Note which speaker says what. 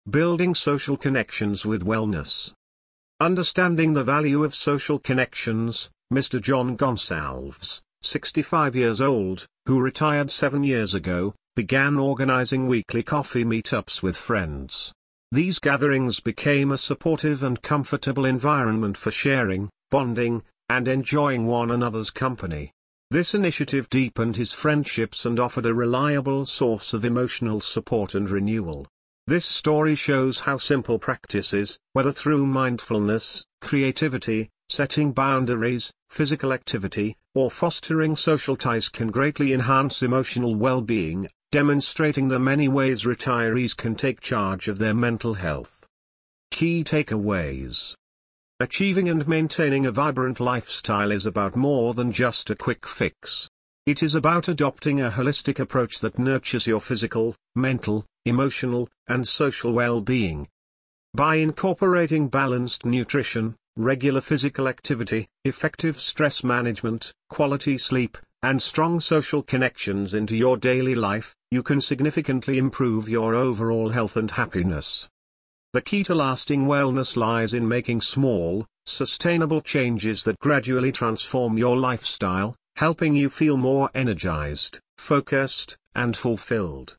Speaker 1: Building social connections with wellness. Understanding the value of social connections, Mr. John Gonsalves, 65 years old, who retired 7 years ago, began organizing weekly coffee meetups with friends. These gatherings became a supportive and comfortable environment for sharing, bonding, and enjoying one another's company. This initiative deepened his friendships and offered a reliable source of emotional support and renewal. This story shows how simple practices, whether through mindfulness, creativity, setting boundaries, physical activity, or fostering social ties can greatly enhance emotional well-being, demonstrating the many ways retirees can take charge of their mental health. Key takeaways. Achieving and maintaining a vibrant lifestyle is about more than just a quick fix. It is about adopting a holistic approach that nurtures your physical, mental, emotional, and social well-being. By incorporating balanced nutrition, regular physical activity, effective stress management, quality sleep, and strong social connections into your daily life, you can significantly improve your overall health and happiness. The key to lasting wellness lies in making small, sustainable changes that gradually transform your lifestyle, helping you feel more energized, focused, and fulfilled.